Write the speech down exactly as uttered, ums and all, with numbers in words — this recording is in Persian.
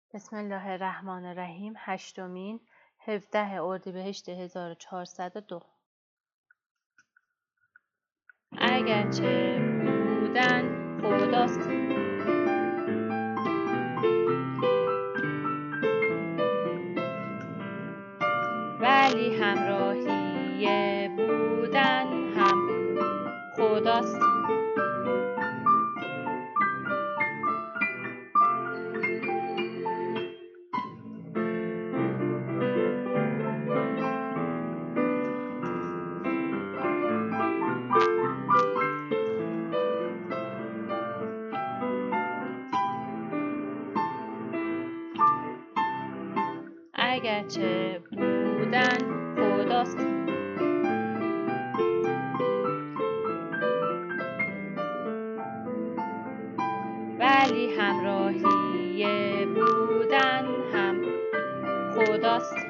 بسم الله الرحمن الرحیم. هشتمین هفده اردیبهشت هزار و چهارصد و دو. اگرچه بودن خداست، ولی همراهی بودن هم خداست. اگرچه بودن خداست، ولی همراهی بودن هم خداست.